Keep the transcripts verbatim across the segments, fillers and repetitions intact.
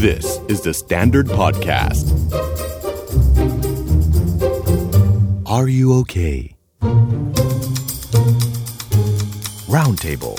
This is the Standard Podcast. Are you okay? Roundtable.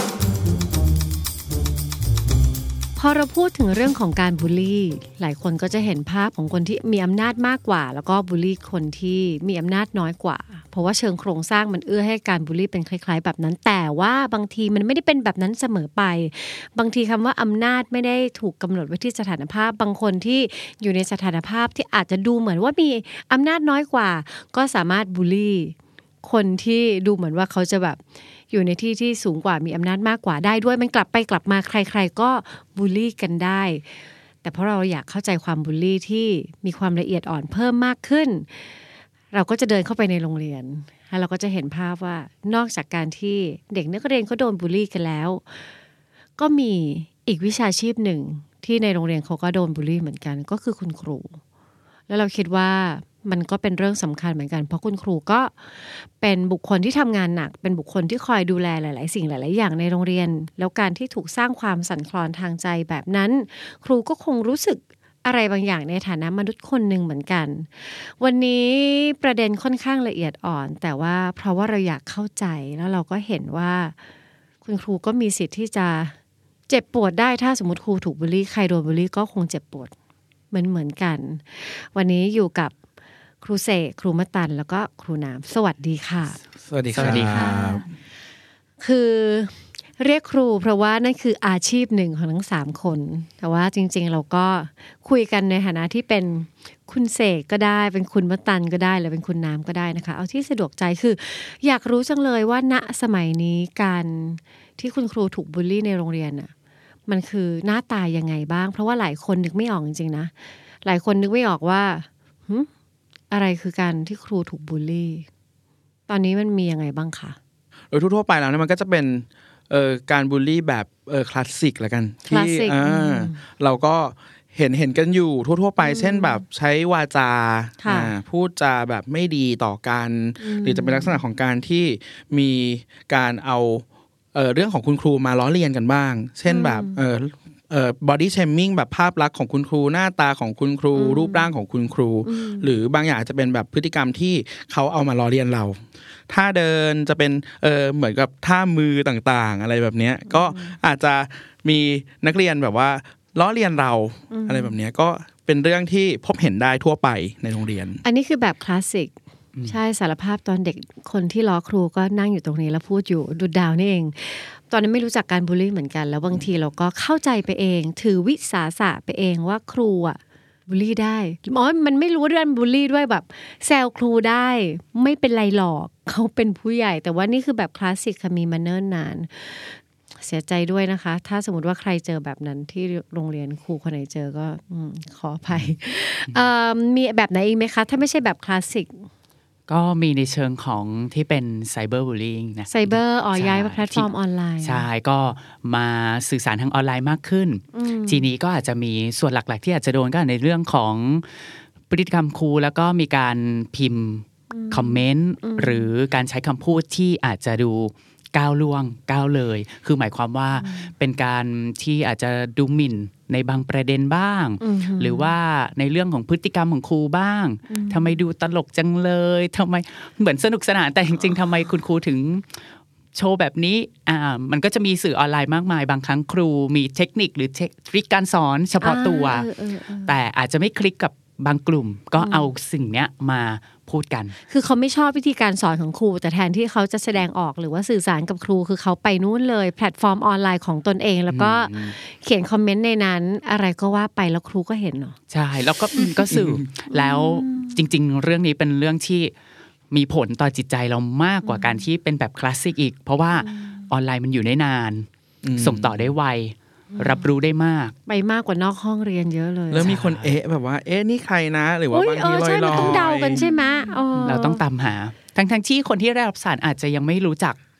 พอเราพูดถึงเรื่องของการบูลลี่หลายคนก็จะเห็นภาพของคนที่มีอำนาจมากกว่าแล้วก็บูลลี่คนที่มีอำนาจน้อยกว่าเพราะว่าเชิงโครงสร้างมันเอื้อให้การบูลลี่เป็นคล้ายๆแบบนั้นแต่ว่าบางทีมันไม่ได้เป็นแบบนั้นเสมอไปบางทีคำว่าอำนาจไม่ได้ถูกกำหนดไว้ที่สถานภาพบางคนที่อยู่ในสถานภาพที่อาจจะดูเหมือนว่ามีอำนาจน้อยกว่าก็สามารถบูลลี่คนที่ดูเหมือนว่าเขาจะแบบอยู่ในที่ที่สูงกว่ามีอำนาจมากกว่าได้ด้วยมันกลับไปกลับมาใครๆก็บูลลี่กันได้แต่เพราะเราอยากเข้าใจความบูลลี่ที่มีความละเอียดอ่อนเพิ่มมากขึ้นเราก็จะเดินเข้าไปในโรงเรียนแล้วเราก็จะเห็นภาพว่านอกจากการที่เด็กนักเรียนเขาโดนบูลลี่กันแล้วก็มีอีกวิชาชีพหนึ่งที่ในโรงเรียนเขาก็โดนบูลลี่เหมือนกันก็คือคุณครูแล้วเราคิดว่ามันก็เป็นเรื่องสำคัญเหมือนกันเพราะคุณครูก็เป็นบุคคลที่ทำงานหนักเป็นบุคคลที่คอยดูแลหลายๆสิ่งหลายๆอย่างในโรงเรียนแล้วการที่ถูกสร้างความสั่นคลอนทางใจแบบนั้นครูก็คงรู้สึกอะไรบางอย่างในฐานะมนุษย์คนหนึ่งเหมือนกันวันนี้ประเด็นค่อนข้างละเอียดอ่อนแต่ว่าเพราะว่าเราอยากเข้าใจแล้วเราก็เห็นว่าคุณครูก็มีสิทธิ์ที่จะเจ็บปวดได้ถ้าสมมติครูถูกบูลลี่ใครโดนบูลลี่ก็คงเจ็บปวดเหมือนเหมือนกันวันนี้อยู่กับครูเสกครูมะตันแล้วก็ครูน้ำสวัสดีค่ะสวัสดีครับสวัสดีครับคือเรียกครูเพราะว่านั่นคืออาชีพหนึ่งของทั้งสามคนแต่ว่าจริงๆเราก็คุยกันในฐานะที่เป็นคุณเสกก็ได้เป็นคุณมะตันก็ได้หรือเป็นคุณน้ำก็ได้นะคะเอาที่สะดวกใจคืออยากรู้จังเลยว่าณสมัยนี้การที่คุณครูถูกบูลลี่ในโรงเรียนน่ะมันคือหน้าตายังไงบ้างเพราะว่าหลายคนนึกไม่ออกจริงๆนะหลายคนนึกไม่ออกว่าอะไรคือการที่ครูถูกบูลลี่ตอนนี้มันมียังไงบ้างคะโดยทั่วๆไปแล้วเนี่ยมันก็จะเป็นเอ่อการบูลลี่แบบเอ่อคลาสสิกละกันที่อ่าเราก็เห็นเห็นกันอยู่ทั่วๆไปเช่นแบบใช้วาจาอ่าพูดจาแบบไม่ดีต่อกันหรือจะเป็นลักษณะของการที่มีการเอาเอ่อเรื่องของคุณครูมาล้อเลียนกันบ้างเช่นแบบเอ่อเอ่อ body shaming แบบภาพลักษณ์ของคุณครูหน้าตาของคุณครูรูปร่างของคุณครูหรือบางอย่างอาจจะเป็นแบบพฤติกรรมที่เขาเอามาล้อเลียนเราท่าเดินจะเป็นเออเหมือนกับท่ามือต่างๆอะไรแบบนี้ก็อาจจะมีนักเรียนแบบว่าล้อเลียนเราอะไรแบบนี้ก็เป็นเรื่องที่พบเห็นได้ทั่วไปในโรงเรียนอันนี้คือแบบคลาสสิกใช่สารภาพตอนเด็กคนที่ล้อครูก็นั่งอยู่ตรงนี้แล้วพูดอยู่ดูดาวนี่เองตอนนั้นไม่รู้จักการบูลลี่เหมือนกันแล้วบางทีเราก็เข้าใจไปเองถือวิสาสะไปเองว่าครูอ่ะบูลลี่ได้อ๋อมันไม่รู้เรื่องบูลลี่ด้วยแบบแซวครูได้ไม่เป็นไรหรอกเขาเป็นผู้ใหญ่แต่ว่านี่คือแบบคลาสสิกค่ะมีมาเนิ่นนานเสียใจด้วยนะคะถ้าสมมติว่าใครเจอแบบนั้นที่โรงเรียนครูคนไหนเจอก็ขออภัยมีแบบไหนอีกไหมคะถ้าไม่ใช่แบบคลาสสิกก็มีในเชิงของที่เป็นไซเบอร์บูลลี่นะไซเบอร์อ๋อย้ายมาแพลตฟอร์มออนไลน์ใช่ก็มาสื่อสารทางออนไลน์มากขึ้นทีนี้ก็อาจจะมีส่วนหลักๆที่อาจจะโดนก็ในเรื่องของพฤติกรรมครูแล้วก็มีการพิมพ์คอมเมนต์หรือการใช้คำพูดที่อาจจะดูก้าวล่วงก้าวเลยคือหมายความว่าเป็นการที่อาจจะดูหมิ่นในบางประเด็นบ้างหรือว่าในเรื่องของพฤติกรรมของครูบ้างทำไมดูตลกจังเลยทำไมเหมือนสนุกสนานแต่จริงๆทำไมคุณครูถึงโชว์แบบนี้อ่ามันก็จะมีสื่อออนไลน์มากมายบางครั้งครูมีเทคนิคหรือทริคการสอนเฉพาะตัวแต่อาจจะไม่คลิกกับบางกลุ่มก็เอาสิ่งเนี้ยมาพูดกันคือเขาไม่ชอบวิธีการสอนของครูแต่แทนที่เขาจะแสดงออกหรือว่าสื่อสารกับครูคือเขาไปนู่นเลยแพลตฟอร์มออนไลน์ของตนเองแล้วก็เขียนคอมเมนต์ในนั้นอะไรก็ว่าไปแล้วครูก็เห็นเนาะใช่แล้วก็ก็สื่อแล้วจริงๆเรื่องนี้เป็นเรื่องที่มีผลต่อจิตใจเรามากกว่าการที่เป็นแบบคลาสสิกอีกเพราะว่าออนไลน์มันอยู่ได้นานส่งต่อได้ไวรับรู้ได้มากไปมากกว่านอกห้องเรียนเยอะเลยแล้วมีคนเอ๊ะแบบว่าเอ๊ะนี่ใครนะหรือว่าบางทีลอยๆใช่มันต้องเดากันใช่ไหมเราต้องตามหาทั้งๆที่คนที่ได้รับสารอาจจะยังไม่รู้จัก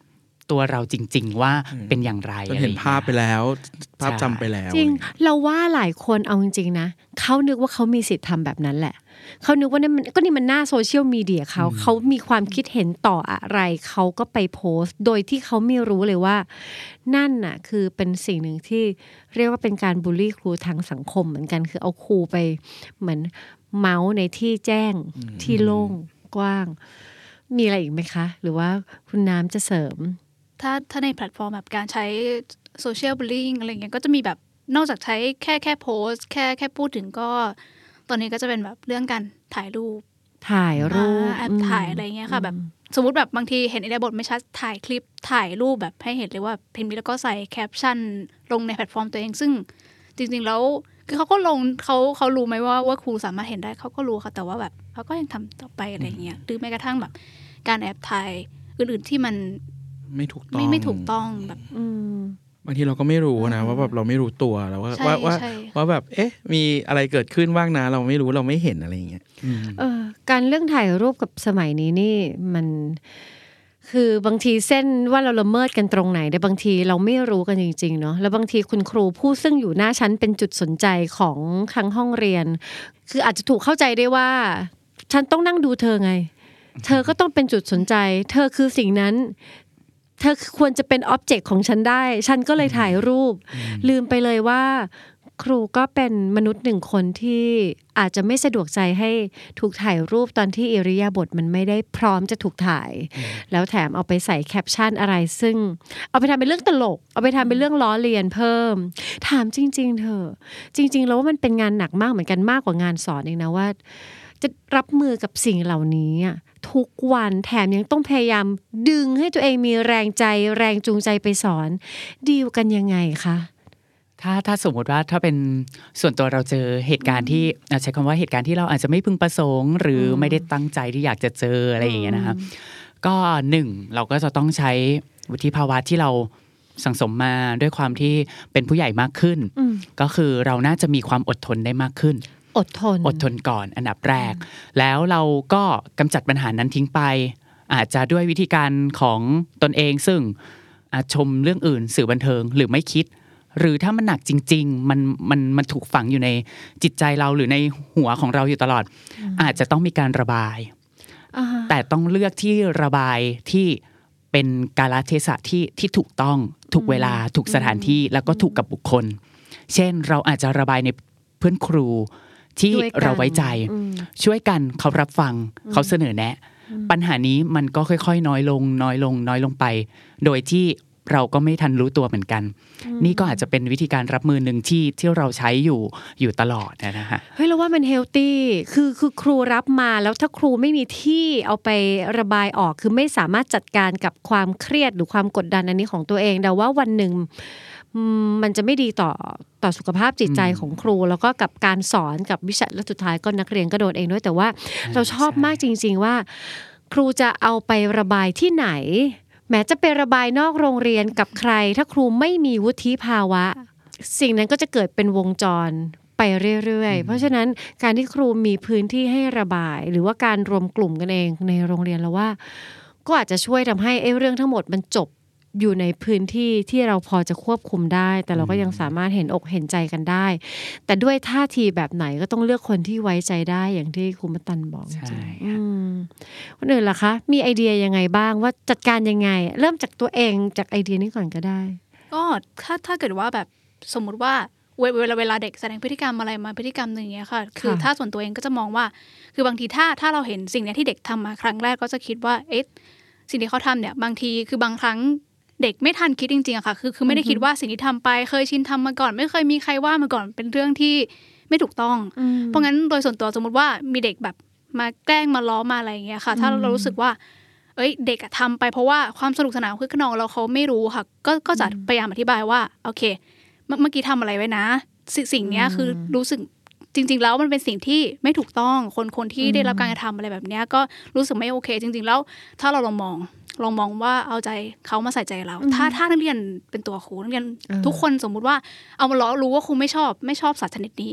ตัวเราจริงๆว่าเป็นอย่างไรจนเห็นภาพไปแล้วภาพจำไปแล้วจริงเราว่าหลายคนเอาจริงๆนะเขานึกว่าเขามีสิทธิ์ทำแบบนั้นแหละเขานึกว่านี่มันก็นี่มันหน้าโซเชียลมีเดียเขาเขามีความคิดเห็นต่ออะไรเขาก็ไปโพสต์โดยที่เขาไม่รู้เลยว่านั่นน่ะคือเป็นสิ่งหนึ่งที่เรียกว่าเป็นการบูลลี่ครูทางสังคมเหมือนกันคือเอาครูไปเหมือนเมาส์ในที่แจ้งที่โล่งกว้างมีอะไรอีกไหมคะหรือว่าคุณน้ำจะเสริมถ้าถ้าในแพลตฟอร์มแบบการใช้โซเชียลบูลลี่อะไรเงี้ยก็จะมีแบบนอกจากใช้แค่แค่โพสแค่แค่พูดถึงก็ตอนนี้ก็จะเป็นแบบเรื่องการถ่ายรูปถ่ายรูปแอบถ่ายอะไรเงี้ยค่ะแบบสมมติแบบบางทีเห็นในบทไม่ชัดถ่ายคลิปถ่ายรูปแบบให้เห็นเลยว่าเพนมิแล้วก็ใส่แคปชั่นลงในแพลตฟอร์มตัวเองซึ่งจริงๆแล้วคือเขาก็ลงเขาเขารู้ไหมว่าว่าครูสามารถเห็นได้เขาก็รู้ค่ะแต่ว่าแบบเขาก็ยังทำต่อไปอะไรเงี้ยหรือแม้กระทั่งแบบการแอบถ่ายอื่นๆที่มันไม่ถูกต้องไม่ไม่ถูกต้องแบบบางทีเราก็ไม่รู้นะว่าแบบเราไม่รู้ตัวแล้วว่าว่าว่าว่าแบบเอ๊ะมีอะไรเกิดขึ้นบ้างนะเราไม่รู้เราไม่เห็นอะไรอย่างเงี้ยเออการเรื่องถ่ายรูปกับสมัยนี้นี่มันคือบางทีเส้นว่าเราละเมิดกันตรงไหนแต่บางทีเราไม่รู้กันจริงๆเนาะแล้วบางทีคุณครูผู้ซึ่งอยู่หน้าชั้นเป็นจุดสนใจของทั้งห้องเรียนคืออาจจะถูกเข้าใจได้ว่าฉันต้องนั่งดูเธอไงเธอก็ต้องเป็นจุดสนใจเธอคือสิ่งนั้นเธอควรจะเป็นอ็อบเจกต์ของฉันได้ฉันก็เลยถ่ายรูปลืมไปเลยว่าครูก็เป็นมนุษย์หนึ่งคนที่อาจจะไม่สะดวกใจให้ถูกถ่ายรูปตอนที่อิริยาบถมันไม่ได้พร้อมจะถูกถ่ายแล้วแถมเอาไปใส่แคปชั่นอะไรซึ่งเอาไปทำเป็นเรื่องตลกเอาไปทำเป็นเรื่องล้อเลียนเพิ่มถามจริงๆเธอจริงๆแล้วว่ามันเป็นงานหนักมากเหมือนกันมากกว่างานสอนเองนะว่าจะรับมือกับสิ่งเหล่านี้ทุกวันแถมยังต้องพยายามดึงให้ตัวเองมีแรงใจแรงจูงใจไปสอนดีลกันยังไงคะถ้าถ้าสมมติว่าถ้าเป็นส่วนตัวเราเจอเหตุการณ์ที่ใช้คำว่าเหตุการณ์ที่เราอาจจะไม่พึงประสงค์หรือไม่ได้ตั้งใจที่อยากจะเจออะไรอย่างเงี้ยนะครับก็หนึ่งเราก็จะต้องใช้วุฒิภาวะที่เราสังสมมาด้วยความที่เป็นผู้ใหญ่มากขึ้นก็คือเราน่าจะมีความอดทนได้มากขึ้นอดทนอดทนก่อนอันดับแรกแล้วเราก็กำจัดปัญหานั้นทิ้งไปอาจจะด้วยวิธีการของตนเองซึ่งชมเรื่องอื่นสื่อบันเทิงหรือไม่คิดหรือถ้ามันหนักจริงๆมันมันมันถูกฝังอยู่ในจิตใจเราหรือในหัวของเราอยู่ตลอดอาจจะต้องมีการระบายแต่ต้องเลือกที่ระบายที่เป็นกาลเทศะที่ที่ถูกต้องถูกเวลาถูกสถานที่แล้วก็ถูกกับบุคคลเช่นเราอาจจะระบายในเพื่อนครูที่เราไว้ใจช่วยกันเขารับฟังเขาเสนอแนะปัญหานี้มันก็ค่อยๆน้อยลงน้อยลงน้อยลงไปโดยที่เราก็ไม่ทันรู้ตัวเหมือนกันนี่ก็อาจจะเป็นวิธีการรับมือหนึ่งที่ที่เราใช้อยู่อยู่ตลอดนะฮะเฮ้ยเราว่ามันเฮลตี้คือคือครูรับมาแล้วถ้าครูไม่มีที่เอาไประบายออกคือไม่สามารถจัดการกับความเครียดหรือความกดดันอันนี้ของตัวเองแต่ว่าวันหนึ่งมันจะไม่ดีต่อต่อสุขภาพจิตใจของครูแล้วก็กับการสอนกับวิชาและสุดท้ายก็นักเรียนก็โดนเองด้วยแต่ว่าเราชอบมากจริงๆว่าครูจะเอาไประบายที่ไหนแม้จะไประบายนอกโรงเรียนกับใครถ้าครูไม่มีวุฒิภาวะสิ่งนั้นก็จะเกิดเป็นวงจรไปเรื่อยๆเพราะฉะนั้นการที่ครูมีพื้นที่ให้ระบายหรือว่าการรวมกลุ่มกันเองในโรงเรียนแล้วว่าก็อาจจะช่วยทำให้ไอ้เรื่องทั้งหมดมันจบอยู่ในพื้นที่ที่เราพอจะควบคุมได้แต่เราก็ยังสามารถเห็นอกเห็นใจกันได้แต่ด้วยท่าทีแบบไหนก็ต้องเลือกคนที่ไว้ใจได้อย่างที่ครูมตันบอกจริงๆคนอื่นล่ะคะมีไอเดียยังไงบ้างว่าจัดการยังไงเริ่มจากตัวเองจากไอเดียนี้ก่อนก็ได้ก็ถ้าถ้าเกิดว่าแบบสมมุติว่าเวลาเวลาเด็กแสดงพฤติกรรมอะไรมาพฤติกรรมนึงเงี้ยค่ะคือถ้าส่วนตัวเองก็จะมองว่าคือบางทีถ้าถ้าเราเห็นสิ่งนี้ที่เด็กทำมาครั้งแรกก็จะคิดว่าเอ๊ะสิ่งที่เขาทำเนี่ยบางทีคือบางครั้งเด็กไม่ทันคิดจริงๆอะค่ะคือคือไม่ได้คิดว่าสิ่งที่ทำไปเคยชินทำมาก่อนไม่เคยมีใครว่ามาก่อนเป็นเรื่องที่ไม่ถูกต้องเพราะงั้นโดยส่วนตัวสมมติว่ามีเด็กแบบมาแกล้งมาล้อมาอะไรอย่างเงี้ยค่ะถ้าเรารู้สึกว่าเอ้ยเด็กอะทำไปเพราะว่าความสนุกสนานคือขนองเราเขาไม่รู้ค่ะก็ก็จะพยายามอธิบายว่าโอเคเมื่อกี้ทำอะไรไว้นะสิ่งเนี้ยคือรู้สึกจริงๆแล้วมันเป็นสิ่งที่ไม่ถูกต้องคนคนที่ได้รับการกระทำอะไรแบบนี้ก็รู้สึกไม่โอเคจริงๆแล้วถ้าเราลองมองลองมองว่าเอาใจเขามาใส่ใจเราถ้าถ้านักเรียนเป็นตัวครูนักเรียนทุกคนสมมุติว่าเอามาล้อรู้ว่าครูไม่ชอบไม่ชอบสัตว์ชนิดนี้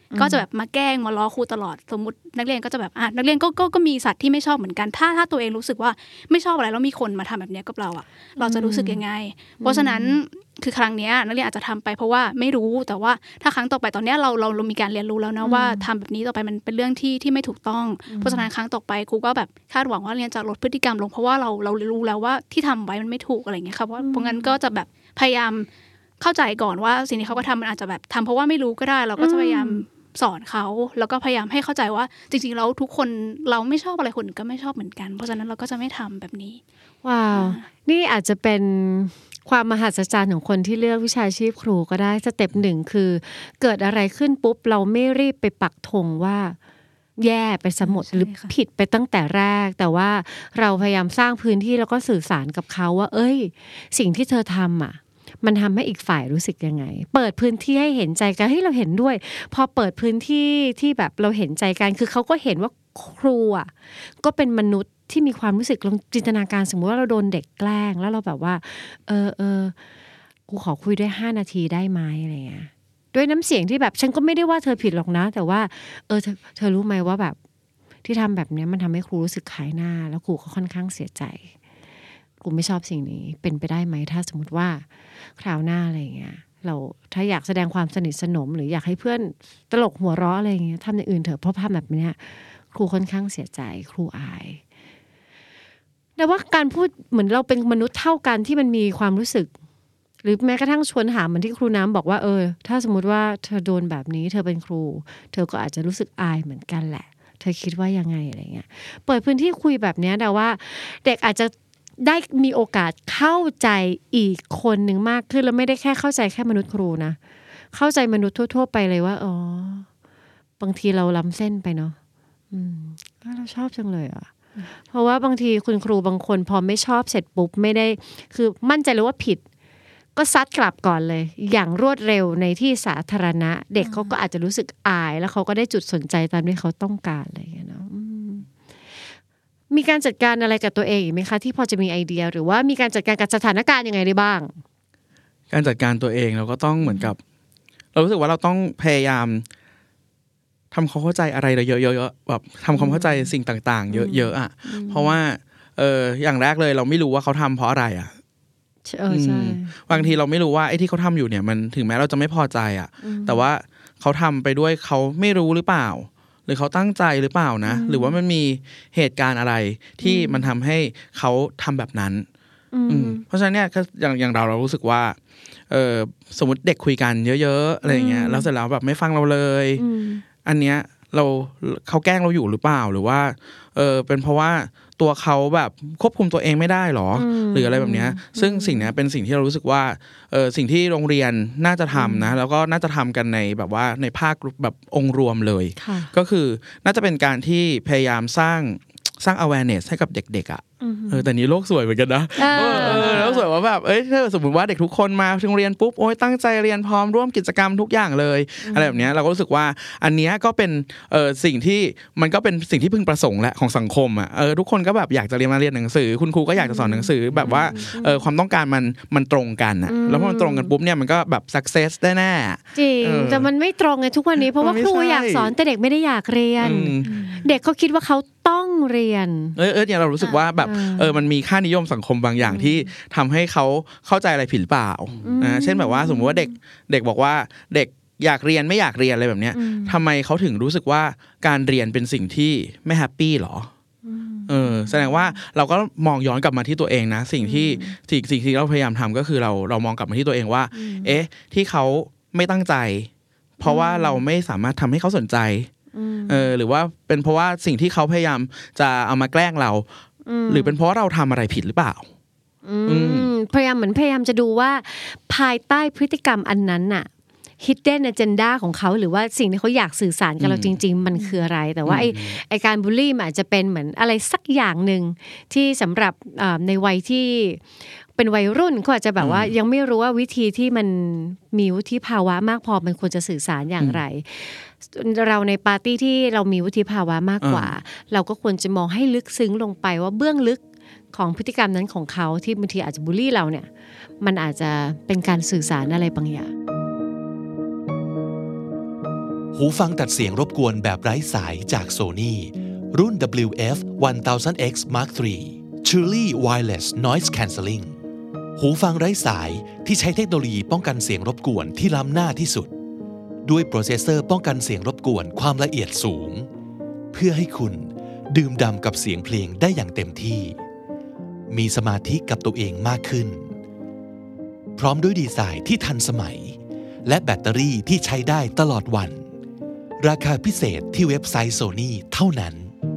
ก็จะแบบมาแกล้งมาล้อครูตลอดสมมตินักเรียนก็จะแบบอ่ะนักเรียนก็ก็ก็มีสัตว์ที่ไม่ชอบเหมือนกันถ้าถ้าตัวเองรู้สึกว่าไม่ชอบอะไรแล้วมีคนมาทำแบบนี้กับเราอ่ะเราจะรู้สึกยังไงเพราะฉะนั้นคือครั้งนี้นักเรียนอาจจะทำไปเพราะว่าไม่รู้แต่ว่าถ้าครั้งต่อไปตอนนี้เราเราเรามีการเรียนรู้แล้วนะว่าทำแบบนี้ต่อไปมันเป็นเรื่องที่ที่ไม่ถูกต้องเพราะฉะนั้นครั้งต่อไปครูก็แบบคาดหวังว่าเรียนจะลดพฤติกรรมลงเพราะว่าเราเรารู้แล้วว่าที่ทำไว้มันไม่ถูกอะไรอย่างเงี้ยค่ะเพราะเพราะงั้นก็จะแบบพยายามเข้าใจก่อนว่าสิ่งที่เขาก็ทำมันอาจจะแบบทำเพราะว่าไม่รู้ก็ได้เราก็จะพยายามสอนเขาแล้วก็พยายามให้เข้าใจว่าจริงๆแล้วทุกคนเราไม่ชอบอะไรคนอื่นก็ไม่ชอบเหมือนกันเพราะฉะนั้นเราก็จะไม่ทำแบบนี้ว้าวนี่อาจจะเป็นความมหัศจรรย์ของคนที่เลือกวิชาชีพครูก็ได้สเต็ปหนึ่งคือเกิดอะไรขึ้นปุ๊บเราไม่รีบไปปักธงว่าแย่ไปสมดหรือผิดไปตั้งแต่แรกแต่ว่าเราพยายามสร้างพื้นที่แล้วก็สื่อสารกับเขาว่าเอ้ยสิ่งที่เธอทำอ่ะมันทำให้อีกฝ่ายรู้สึกยังไงเปิดพื้นที่ให้เห็นใจกันเฮ้ยเราเห็นด้วยพอเปิดพื้นที่ที่แบบเราเห็นใจกันคือเขาก็เห็นว่าครูอ่ะก็เป็นมนุษย์ที่มีความรู้สึกลองจินตนาการสมมติว่าเราโดนเด็กแกล้งแล้วเราแบบว่าเออเออกูขอคุยด้วยห้านาทีได้ไหมอะไรเงี้ยด้วยน้ำเสียงที่แบบฉันก็ไม่ได้ว่าเธอผิดหรอกนะแต่ว่าเออเธอเธอรู้ไหมว่าแบบที่ทำแบบนี้มันทำให้ครูรู้สึกขายหน้าแล้วครูก็ค่อนข้างเสียใจครูไม่ชอบสิ่งนี้เป็นไปได้ไหมถ้าสมมติว่าคราวหน้าอะไรเงี้ยเราถ้าอยากแสดงความสนิทสนมหรืออยากให้เพื่อนตลกหัวเราะอะไรเงี้ยทำอย่างอื่นเถอะเพราะทำแบบนี้ครูค่อนข้างเสียใจครูอายแต่ว่าการพูดเหมือนเราเป็นมนุษย์เท่ากันที่มันมีความรู้สึกหรือแม้กระทั่งชวนหาเหมือนที่ครูน้ำบอกว่าเออถ้าสมมติว่าเธอโดนแบบนี้เธอเป็นครูเธอก็อาจจะรู้สึกอายเหมือนกันแหละเธอคิดว่ายังไงอะไรเงี้ยเปิดพื้นที่คุยแบบนี้แต่ว่าเด็กอาจจะได้มีโอกาสเข้าใจอีกคนหนึ่งมากขึ้นแล้วไม่ได้แค่เข้าใจแค่มนุษย์ครูนะเข้าใจมนุษย์ทั่วๆไปเลยว่าอ๋อบางทีเราล้ำเส้นไปเนาะอืมเราชอบจังเลยอ่ะเพราะว่าบางทีคุณครูบางคนพอไม่ชอบเสร็จปุ๊บไม่ได้คือมั่นใจเลยว่าผิดก็ซัดกลับก่อนเลยอย่างรวดเร็วในที่สาธารณะเด็กเขาก็อาจจะรู้สึกอายแล้วเขาก็ได้จุดสนใจตามที่เขาต้องการอะไรอย่างเงี้ยเนาะมีการจัดการอะไรกับตัวเองอีกไหมคะที่พอจะมีไอเดียหรือว่ามีการจัดการกับสถานการณ์ยังไงได้บ้างการจัดการตัวเองเราก็ต้องเหมือนกับเรารู้สึกว่าเราต้องพยายามทำความเข้าใจอะไรเยอะๆแบบทำความเข้าใจสิ่งต่างๆเยอะๆอ่ะเพราะว่าเอออย่างแรกเลยเราไม่รู้ว่าเขาทำเพราะอะไรอ่ะเออใช่บางทีเราไม่รู้ว่าไอ้ที่เขาทำอยู่เนี่ยมันถึงแม้เราจะไม่พอใจอ่ะแต่ว่าเขาทำไปด้วยเขาไม่รู้หรือเปล่าหรือเขาตั้งใจหรือเปล่านะหรือว่ามันมีเหตุการณ์อะไรที่มันทำให้เขาทำแบบนั้นเพราะฉะนั้นเนี่ยก็อย่างอย่างเราเรารู้สึกว่าเออสมมติเด็กคุยกันเยอะๆอะไรอย่างเงี้ยแล้วเสร็จแล้วแบบไม่ฟังเราเลยอันเนี้ยเราเขาแกล้งเราอยู่หรือเปล่าหรือว่าเออเป็นเพราะว่าตัวเขาแบบควบคุมตัวเองไม่ได้หรอหรืออะไรแบบนี้ซึ่งสิ่งนี้เป็นสิ่งที่เรารู้สึกว่าเออสิ่งที่โรงเรียนน่าจะทำนะแล้วก็น่าจะทำกันในแบบว่าในภาคแบบองค์รวมเลยก็คือน่าจะเป็นการที่พยายามสร้างสร้าง awareness ให้กับเด็กๆอ่ะเออแต่นี้โลกสวยเหมือนกันนะเออโลกสวยว่าแบบเอ้ยถ้าสมมติว่าเด็กทุกคนมาโรงเรียนปุ๊บโอ้ยตั้งใจเรียนพร้อมร่วมกิจกรรมทุกอย่างเลยอะไรแบบนี้เราก็รู้สึกว่าอันนี้ก็เป็นเออสิ่งที่มันก็เป็นสิ่งที่พึงประสงค์แหละของสังคมอ่ะเออทุกคนก็แบบอยากจะเรียนมาเรียนหนังสือคุณครูก็อยากจะสอนหนังสือแบบว่าเออความต้องการมันมันตรงกันอ่ะแล้วพอมันตรงกันปุ๊บเนี่ยมันก็แบบ success ได้แน่จริงแต่มันไม่ตรงไงทุกวันนี้เพราะว่าครูอยากสอนแต่เด็กไม่ได้อยากเรียนเด็กเขาคิดว่าเขาต้องเรียนเออเออเนี่ยเรารู้สึกว่าแบบเออมันมีค่านิยมสังคมบางอย่างที่ทำให้เขาเข้าใจอะไรผิดหรือเปล่านะเช่นแบบว่าสมมติว่าเด็กเด็กบอกว่าเด็กอยากเรียนไม่อยากเรียนอะไรแบบเนี้ยทำไมเขาถึงรู้สึกว่าการเรียนเป็นสิ่งที่ไม่แฮปปี้หรอเออแสดงว่าเราก็มองย้อนกลับมาที่ตัวเองนะสิ่งที่สิ่งสิ่งที่เราพยายามทำก็คือเราเรามองกลับมาที่ตัวเองว่าเอ๊ะที่เขาไม่ตั้งใจเพราะว่าเราไม่สามารถทำให้เขาสนใจเออหรือว่าเป็นเพราะว่าสิ่งที่เขาพยายามจะเอามาแกล้งเราหรือเป็นเพราะเราทำอะไรผิดหรือเปล่าพยายามเหมือนพยายามจะดูว่าภายใต้พฤติกรรมอันนั้นน่ะ hidden agenda ของเขาหรือว่าสิ่งที่เขาอยากสื่อสารกับเราจริงๆมันคืออะไรแต่ว่าไอ้ไอ้การบูลลี่มันอาจจะเป็นเหมือนอะไรสักอย่างนึงที่สำหรับในวัยที่เป็นวัยรุ่นเขาอาจจะแบบว่ายังไม่รู้ว่าวิธีที่มันมีวุฒิภาวะมากพอมันควรจะสื่อสารอย่างไรเราในปาร์ตี้ที่เรามีวุฒิภาวะมากกว่าเราก็ควรจะมองให้ลึกซึ้งลงไปว่าเบื้องลึกของพฤติกรรมนั้นของเขาที่บางทีอาจจะบูลลี่เราเนี่ยมันอาจจะเป็นการสื่อสารอะไรบางอย่างหูฟังตัดเสียงรบกวนแบบไร้สายจาก Sony รุ่น ดับเบิลยู เอฟ หนึ่งพัน เอ็กซ์ มาร์ค ทรี Truly Wireless Noise Cancelling หูฟังไร้สายที่ใช้เทคโนโลยีป้องกันเสียงรบกวนที่ล้ำหน้าที่สุดด้วยโปรเซสเซอร์ป้องกันเสียงรบกวนความละเอียดสูงเพื่อให้คุณดื่มด่ำกับเสียงเพลงได้อย่างเต็มที่มีสมาธิกับตัวเองมากขึ้นพร้อมด้วยดีไซน์ที่ทันสมัยและแบตเตอรี่ที่ใช้ได้ตลอดวันราคาพิเศษที่เว็บไซต์ Sony เท่านั้น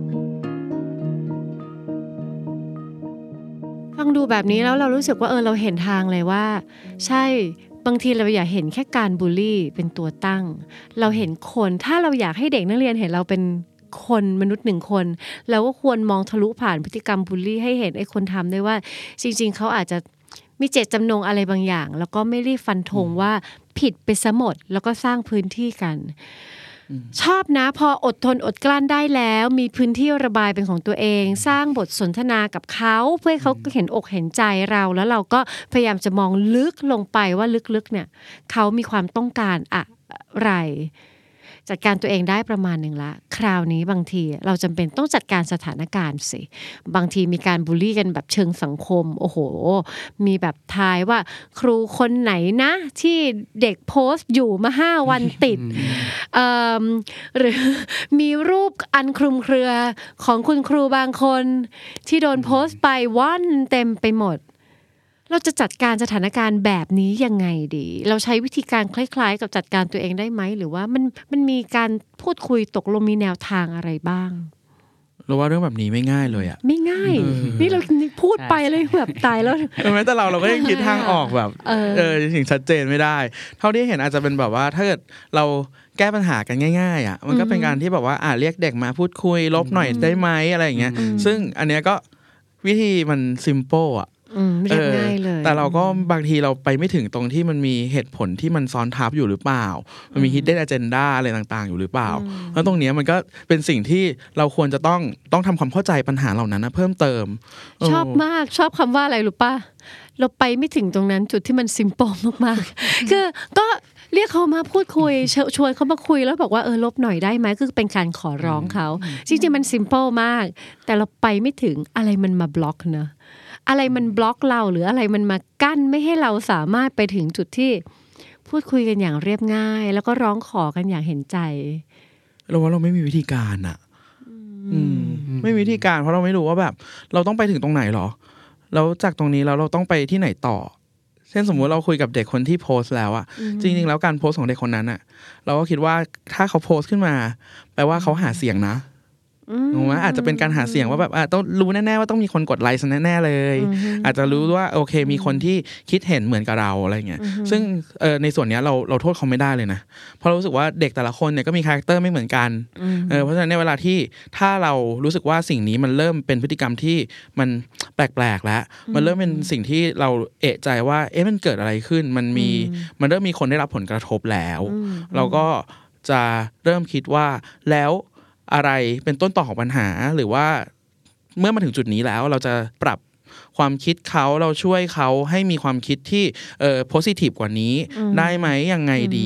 ฟังดูแบบนี้แล้วเรารู้สึกว่าเออเราเห็นทางเลยว่าใช่บางทีเราอยากเห็นแค่การบูลลี่เป็นตัวตั้งเราเห็นคนถ้าเราอยากให้เด็กนักเรียนเห็นเราเป็นคนมนุษย์หนึ่งคนเราก็ควรมองทะลุผ่านพฤติกรรมบูลลี่ให้เห็นไอ้คนทำได้ว่าจริงๆเขาอาจจะมีเจตจำนงอะไรบางอย่างแล้วก็ไม่รีบฟันธงว่าผิดไปซะหมดแล้วก็สร้างพื้นที่กันชอบนะพออดทนอดกลั้นได้แล้วมีพื้นที่ระบายเป็นของตัวเองสร้างบทสนทนากับเขาเพื่อให้เขาเห็นอกเห็นใจเราแล้วเราก็พยายามจะมองลึกลงไปว่าลึกๆเนี่ยเขามีความต้องการอะไรจัดการตัวเองได้ประมาณหนึ่งละคราวนี้บางทีเราจำเป็นต้องจัดการสถานการณ์สิบางทีมีการบูลลี่กันแบบเชิงสังคมโอ้โหมีแบบทายว่าครูคนไหนนะที่เด็กโพสต์อยู่มาห้าวันติด หรือมีรูปอันคลุมเครือของคุณครูบางคนที่โดนโพสต์ไปวันเต็มไปหมดเราจะจัดการสถานการณ์แบบนี้ยังไงดีเราใช้วิธีการคล้ายๆกับจัดการตัวเองได้ไหมหรือว่ามันมันมีการพูดคุยตกลงมีแนวทางอะไรบ้างเราว่าเรื่องแบบนี้ไม่ง่ายเลยอ่ะไม่ง่ายนี่เราพูดไปเลยแบบตายแล้วแม้แต่เราเราก็ยังคิดทางออกแบบเออถึงชัดเจนไม่ได้เท่าที่เห็นอาจจะเป็นแบบว่าถ้าเกิดเราแก้ปัญหากันง่ายๆอ่ะมันก็เป็นการที่แบบว่าอ่ะเรียกเด็กมาพูดคุยลบหน่อยได้ไหมอะไรอย่างเงี้ยซึ่งอันเนี้ยก็วิธีมันซิมเปิลอ่ะเรียบง่ายเลยแต่เราก็บางทีเราไปไม่ถึงตรงที่มันมีเหตุผลที่มันซ้อนทับอยู่หรือเปล่ามันมี hidden agenda อะไรต่างๆอยู่หรือเปล่าแล้วตรงนี้มันก็เป็นสิ่งที่เราควรจะต้องต้องทำความเข้าใจปัญหาเหล่านั้นนะเพิ่มเติมชอบมากชอบคำว่าอะไรรู้ป่ะเราไปไม่ถึงตรงนั้นจุดที่มันซิมเปิลมากๆคือก็เรียกเขามาพูดคุยชวนเขามาคุยแล้วบอกว่าเออลบหน่อยได้ไหมคือเป็นการขอร้องเขาจริงๆมันซิมเปิลมากแต่เราไปไม่ถึงอะไรมันมาบล็อกเนอะอะไรมันบล็อกเราหรืออะไรมันมากั้นไม่ให้เราสามารถไปถึงจุดที่พูดคุยกันอย่างเรียบง่ายแล้วก็ร้องขอกันอย่างเห็นใจเราว่าเราไม่มีวิธีการอ่ะอืมไม่มีวิธีการเพราะเราไม่รู้ว่าแบบเราต้องไปถึงตรงไหนหรอแล้วจากตรงนี้แล้วเราต้องไปที่ไหนต่อเช่นสมมุติเราคุยกับเด็กคนที่โพสต์แล้วอ่ะจริงๆแล้วการโพสต์ของเด็กคนนั้นอ่ะเราก็คิดว่าถ้าเขาโพสต์ขึ้นมาแปลว่าเขาหาเสียงนะถูกไหมอาจจะเป็นการหาเสียงว่าแบบต้องรู้แน่ๆว่าต้องมีคนกดไลค์แน่ๆเลยอาจจะรู้ว่าโอเคมีคนที่คิดเห็นเหมือนกับเราอะไรเงี้ยซึ่งเออในส่วนนี้เราเราโทษเขาไม่ได้เลยนะเพราะเรารู้สึกว่าเด็กแต่ละคนเนี่ยก็มีคาแรคเตอร์ไม่เหมือนกันเออเพราะฉะนั้นในเวลาที่ถ้าเรารู้สึกว่าสิ่งนี้มันเริ่มเป็นพฤติกรรมที่มันแปลกๆแล้วมันเริ่มเป็นสิ่งที่เราเอะใจว่าเอ๊ะมันเกิดอะไรขึ้นมันมีมันเริ่มมีคนได้รับผลกระทบแล้วเราก็จะเริ่มคิดว่าแล้วอะไรเป็นต้นต่อของปัญหาหรือว่าเมื่อมาถึงจุดนี้แล้วเราจะปรับความคิดเขาเราช่วยเขาให้มีความคิดที่เอ่อ positive กว่านี้ได้ไหมยังไงดี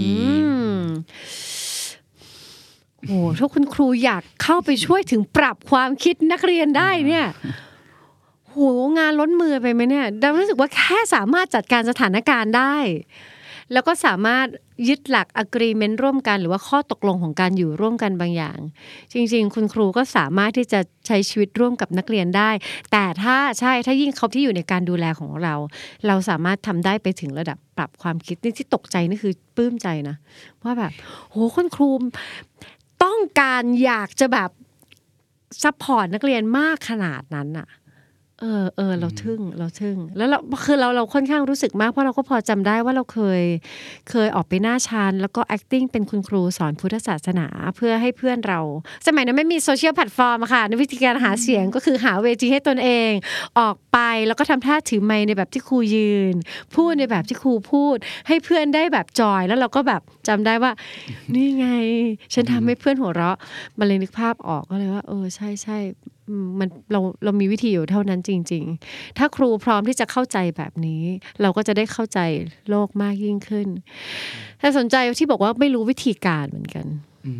โอ้ถ้าคุณครูอยากเข้าไปช่วยถึงปรับความคิดนักเรียนได้เนี่ยโหงานล้นมือไปไหมเนี่ยเรารู้สึกว่าแค่สามารถจัดการสถานการณ์ได้แล้วก็สามารถยึดหลัก agreement ร่วมกันหรือว่าข้อตกลงของการอยู่ร่วมกันบางอย่างจริงๆคุณครูก็สามารถที่จะใช้ชีวิตร่วมกับนักเรียนได้แต่ถ้าใช่ถ้ายิ่งเขาที่อยู่ในการดูแลของเราเราสามารถทำได้ไปถึงระดับปรับความคิดนี่ที่ตกใจนี่คือปลื้มใจนะว่าแบบโหคุณครูต้องการอยากจะแบบซัพพอร์ตนักเรียนมากขนาดนั้นอะเออเออเราทึ่งเราทึ่งแล้วเราคือเราเราค่อนข้างรู้สึกมากเพราะเราก็พอจำได้ว่าเราเคยเคยออกไปหน้าชั้นแล้วก็ acting เป็นคุณครูสอนพุทธศาสนาเพื่อให้เพื่อนเราสมัยนั้นไม่มีโซเชียลแพลตฟอร์มค่ะในวิธีการหาเสียงก็คือหาเวทีให้ตนเองออกไปแล้วก็ทำท่าถือไมค์ในแบบที่ครูยืนพูดในแบบที่ครูพูดให้เพื่อนได้แบบจอยแล้วเราก็แบบจำได้ว่านี่ไงฉันทำให้เพื่อนหัวเราะมันเลยนึกภาพออกก็เลยว่าเออใช่ใช่มันเราเรามีวิธีอยู่เท่านั้นจริงๆถ้าครูพร้อมที่จะเข้าใจแบบนี้เราก็จะได้เข้าใจโลกมากยิ่งขึ้นถ้าสนใจที่บอกว่าไม่รู้วิธีการเหมือนกัน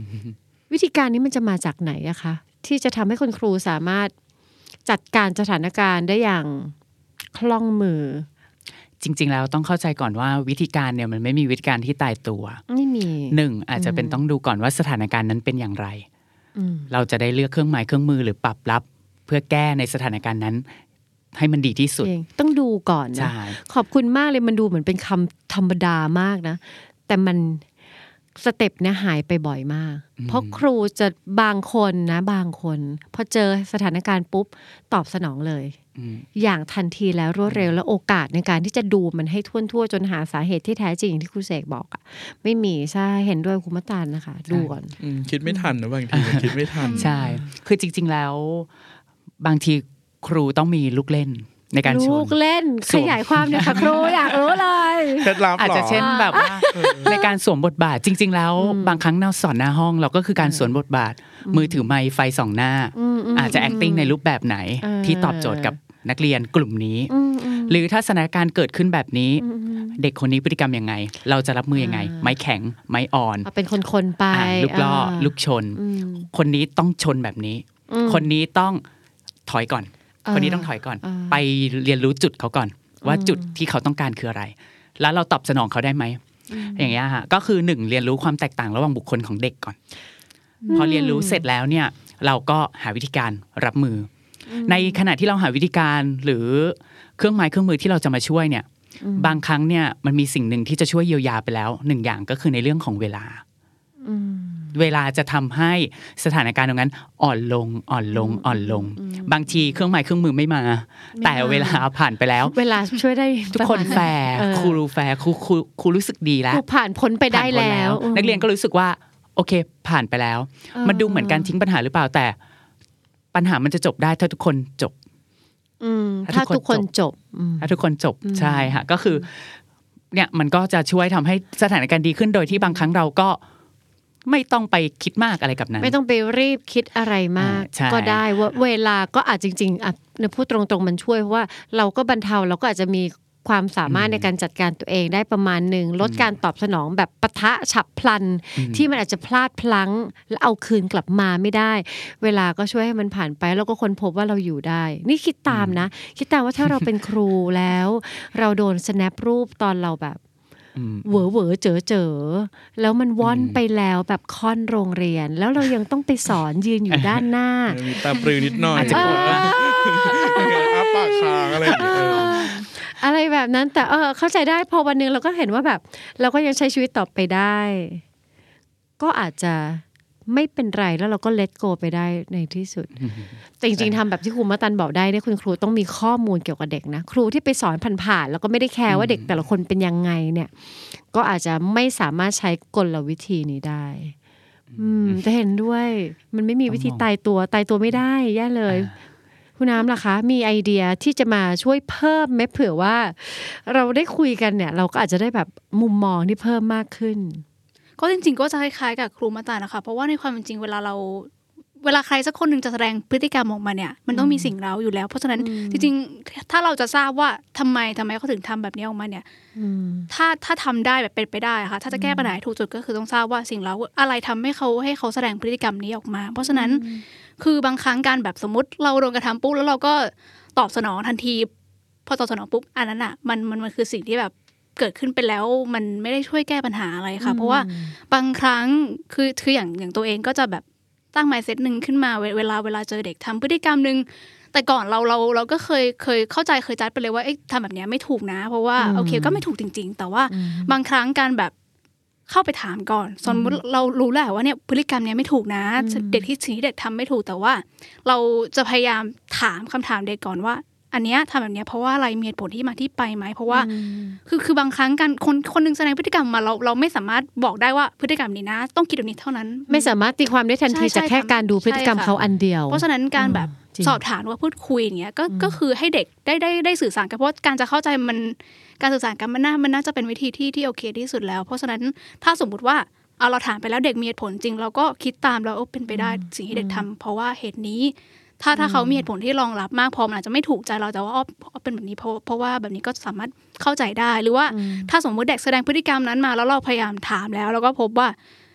วิธีการนี้มันจะมาจากไหนอะคะที่จะทำให้คุณครูสามารถจัดการสถานการณ์ได้อย่างคล่องมือจริงๆแล้วต้องเข้าใจก่อนว่าวิธีการเนี่ยมันไม่มีวิธีการที่ตายตัวไม่มีหนึ่งอาจจะเป็นต้องดูก่อนว่าสถานการณ์นั้นเป็นอย่างไรเราจะได้เลือกเครื่องหมายเครื่องมือหรือปรับรับเพื่อแก้ในสถานการณ์นั้นให้มันดีที่สุดต้องดูก่อนนะขอบคุณมากเลยมันดูเหมือนเป็นคำธรรมดามากนะแต่มันสเต็ปเนี่ยหายไปบ่อยมากเพราะครูจะบางคนนะบางคนพอเจอสถานการณ์ปุ๊บตอบสนองเลยอย่างทันทีแล้วรวดเร็วแล้วโอกาสในการที่จะดูมันให้ทั่วๆจนหาสาเหตุที่แท้จริงที่ครูเสกบอกอ่ะไม่มีใช่เห็นด้วยครูมะตาลนะคะดูก่อนคิดไม่ทันนะบางทีคิดไม่ทันใช่คือจริงๆแล้วบางทีครูต้องมีลูกเล่นในการชวนลูกเล่นขยายความเนี่ยค่ะครูอยากรู้เลยอาจจะเช่นแบบว่าในการสวมบทบาทจริงๆแล้วบางครั้งเราสอนหน้าห้องเราก็คือการสวมบทบาทมือถือไมค์ไฟส่องหน้าอาจจะ acting ในรูปแบบไหนที่ตอบโจทย์กับนักเรียนกลุ่มนี้หรือถ้าสถานการณ์เกิดขึ้นแบบนี้เด็กคนนี้พฤติกรรมยังไงเราจะรับมือยังไงไม้แข็งไม้อ่อนเป็นคนๆไปลูกล่อลูกชนคนนี้ต้องชนแบบนี้คนนี้ต้องถอยก่อนคนนี้ต้องถอยก่อนไปเรียนรู้จุดเขาก่อนว่าจุดที่เขาต้องการคืออะไรแล้วเราตอบสนองเขาได้ไหมอย่างเงี้ยฮะก็คือหนึ่งเรียนรู้ความแตกต่างระหว่างบุคคลของเด็กก่อนพอเรียนรู้เสร็จแล้วเนี่ยเราก็หาวิธีการรับมือในขณะที่เราหาวิธีการหรือเครื่องไม้เครื่องมือที่เราจะมาช่วยเนี่ยบางครั้งเนี่ยมันมีสิ่งหนึ่งที่จะช่วยเยียวยาไปแล้วหนึ่งอย่างก็คือในเรื่องของเวลาเวลาจะทำให้สถานการณ์ตรงนั้นอ่อนลงอ่อนลงอ่อนลงบางทีเครื่องไม้เครื่องมือไม่มาแต่เวลาผ่านไปแล้วเวลาช่วยได้ทุกคนแฟร์ครูรู้แฟร์ครูครูครูรู้สึกดีแล้วผ่านพ้นไปได้แล้วนักเรียนก็รู้สึกว่าโอเคผ่านไปแล้วมันดูเหมือนการทิ้งปัญหาหรือเปล่าแต่ปัญหามันจะจบได้ถ้าทุกคนจบถ้าทุกคนจบถ้าทุกคนจบใช่ค่ะก็คือเนี่ยมันก็จะช่วยทำให้สถานการณ์ดีขึ้นโดยที่บางครั้งเราก็ไม่ต้องไปคิดมากอะไรกับนั้นไม่ต้องไปรีบคิดอะไรมากก็ได้ว่าเวลาก็อาจจริงๆอ่ะพูดตรงๆมันช่วยเพราะว่าเราก็บรรเทาเราก็อาจจะมีความสามารถในการจัดการตัวเองได้ประมาณหนึ่งลดการตอบสนองแบบปะทะฉับพลันที่มันอาจจะพลาดพลั้งแล้วเอาคืนกลับมาไม่ได้เวลาก็ช่วยให้มันผ่านไปแล้วก็ค้นพบว่าเราอยู่ได้นี่คิดตามนะคิดตามว่าถ้าเราเป็นครูแล้วเราโดน snap รูปตอนเราแบบเหวอเหวอเจอเจอแล้วมันว่อนไปแล้วแบบค่อนโรงเรียนแล้วเรายังต้องไปสอนยืนอยู่ด้านหน้ามีตาปรือนิดหน่อยอาจจะปวดอ้าปากค้างอะไรอย่างเงี้ยอะไรแบบนั้นแต่เออเข้าใจได้พอวันนึงเราก็เห็นว่าแบบเราก็ยังใช้ชีวิตต่อไปได้ก็อาจจะไม่เป็นไรแล้วเราก็เลทโกไปได้ในที่สุดแต่จริงๆทำแบบที่ครูมะตันบอกได้เนี่ยคุณครูต้องมีข้อมูลเกี่ยวกับเด็กนะครูที่ไปสอนผ่านๆแล้วก็ไม่ได้แคร์ว่าเด็กแต่ละคนเป็นยังไงเนี่ยก็อาจจะไม่สามารถใช้กลวิธีนี้ได้อืมจะเห็นด้วยมันไม่มีวิธีตายตัวตายตัวไม่ได้แย่เลยคุณน้ำล่ะคะมีไอเดียที่จะมาช่วยเพิ่มไหมเผื่อว่าเราได้คุยกันเนี่ยเราก็อาจจะได้แบบมุมมองที่เพิ่มมากขึ้นก็จริงๆก็จะคล้ายๆกับครูมะตานะคะเพราะว่าในความเป็นจริงเวลาเราเวลาใครสักคนหนึ่งจะแสดงพฤติกรรมออกมาเนี่ยมันต้องมีสิ่งเร้าอยู่แล้วเพราะฉะนั้นจริงๆถ้าเราจะทราบว่าทำไมทำไมเขาถึงทำแบบนี้ออกมาเนี่ยถ้าถ้าทำได้แบบเป็นไปได้ค่ะถ้าจะแก้ปัญหาถูกจุดก็คือต้องทราบว่าสิ่งเร้าอะไรทำให้เขาให้เขาแสดงพฤติกรรมนี้ออกมาเพราะฉะนั้นคือบางครั้งการแบบสมมติเราโดนกระทำปุ๊บแล้วเราก็ตอบสนองทันทีพอตอบสนองปุ๊บอันนั้นอ่ะมันมันมันคือสิ่งที่แบบเกิดขึ้นไปแล้วมันไม่ได้ช่วยแก้ปัญหาอะไรค่ะเพราะว่าบางครั้งคือคืออย่างอย่างตัวเองก็จะแบบตั้ง mindset นึงขึ้นมาเวลาเวลาเจอเด็กทำพฤติกรรมนึงแต่ก่อนเราเราเราก็เคยเคยเข้าใจเคยจัดไปเลยว่าเอ๊ะทำแบบนี้ไม่ถูกนะเพราะว่าโอเคก็ไม่ถูกจริงๆแต่ว่าบางครั้งการแบบเข้าไปถามก่อนสมมติเรารู้แหละว่าเนี่ยพฤติกรรมเนี้ยไม่ถูกนะเด็กที่สิ่งที่เด็กทำไม่ถูกแต่ว่าเราจะพยายามถามคำถามเด็กก่อนว่าอันเนี้ยทำแบบเนี้ยเพราะว่าอะไรมีเหตุผลที่มาที่ไปไหมเพราะว่าคือคือบางครั้งการคนคนนึงแสดงพฤติกรรมมาเราเราไม่สามารถบอกได้ว่าพฤติกรรมนี้นะต้องคิดแบบนี้เท่านั้นไม่สามารถตีความได้ทันทีจากแค่การดูพฤติกรรมเขาอันเดียวเพราะฉะนั้นการแบบสอบถามว่าพูดคุยอย่างเงี้ยก็ก็คือให้เด็กได้ได้ได้สื่อสารกันเพราะการจะเข้าใจมันการสื่อสารกันมันน่ามันน่าจะเป็นวิธีที่ที่โอเคที่สุดแล้วเพราะฉะนั้นถ้าสมมติว่าเอาเราถามไปแล้วเด็กมีเหตุผลจริงเราก็คิดตามแล้วเป็นไปได้สิ่งที่เด็กทำเพราะว่าเหตุนี้ถ้าถ้าเขามีเหตุผลที่รองรับมากพอมันอาจจะไม่ถูกใจเราแต่ว่าอ๋อเป็นแบบนี้เพราะเพราะว่าแบบนี้ก็สามารถเข้าใจได้หรือว่าถ้าสมมติเด็กแสดงพฤติกรรมนั้นมาแล้วเราพยายามถามแล้วเราก็พบว่า